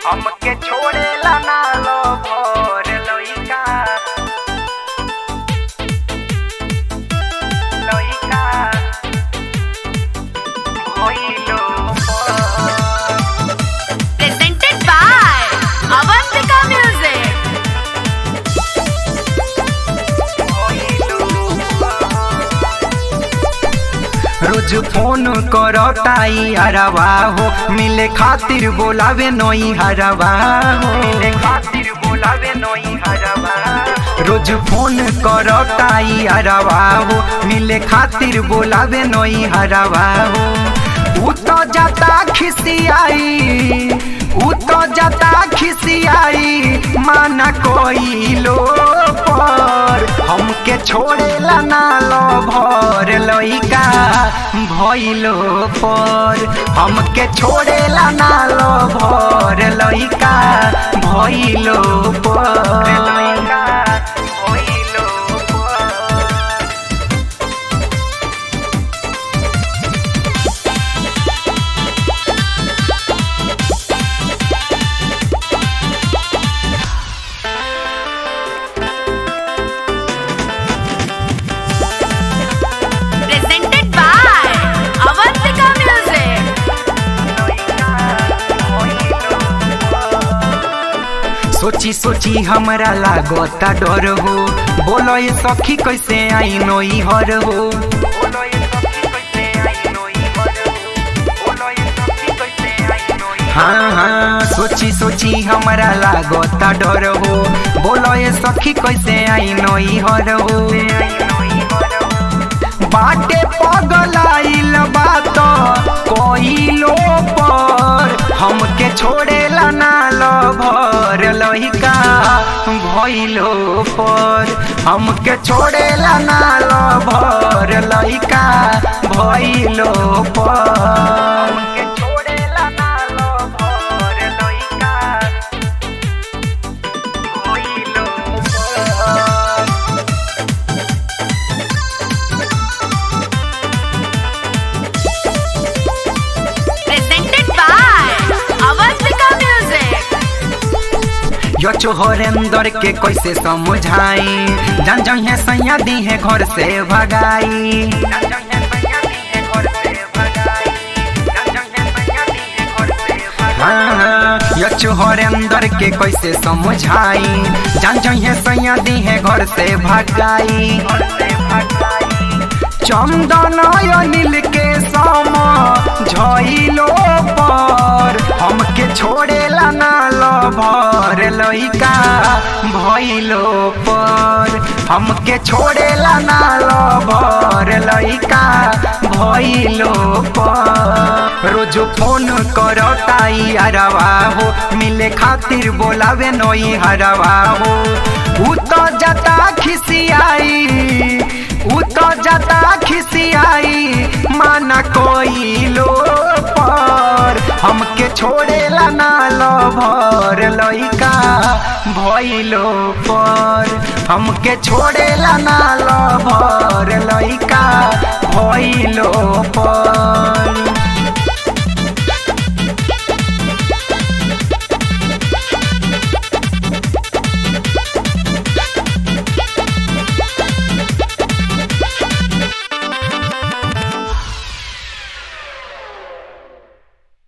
हमके छोड़ेला ना लो भोर लइका भइलो Presented by Avantika Music. रोज फोन करताई हरवा हो मिले खातिर बोलावे नई हरवा हो मिले खातिर बोलावे नई हरवा रोज फोन करताई हरवा हो मिले खातिर बोलावे नई हरवा हो उ तो जाता खिसियाई उ तो जाता खिसियाई माना कोई लो पर हमके छोड़ेला ना लो भर लइका भइलो पर हमके छोड़ेला ना लो भर लइका भइलो पर लइका भइलो पर Presented by Avantika Music. सोची सोची हमरा लागता डर हो बोलो ये सखी कैसे आई नई हर हो हाँ हाँ सोची सोची हमरा लागता डर हो बोलो ये सखी कैसे आई नई हर हो बाटे पगलाइल बात कोइलो पर हमके छोड़ेला ना लो भर लइका भइलो पर हमके छोड़ेला ना लो भर लइका भइलो पर हमके छोड़ेला ना लो भर लइका भइलो पर Presented by Avantika Music. यो चोहरेंदर के कैसे समझाई जान जाइए सैया दी है घर से भगाई हाँ यो चोहरेंदर के कैसे समझाई जान जाइए सैया दी है घर से भगाई चंदन अनिल के सम झइलो पर हमके छोड़ेला ना लो भर लइका भइलो पर हमके छोड़ेला ना लो भर लइका भइलो पर रोज फोन करताई हरवा हो मिले खातिर बोलावे नई हरवा हो उ तो जाता खिसियाई उ तो जाता खिसियाई माना कोई लो पर हमके छोड़ेला ना लो भर लइका भइलो पर हमके छोड़ेला ना लो भर लइका भइलो पर।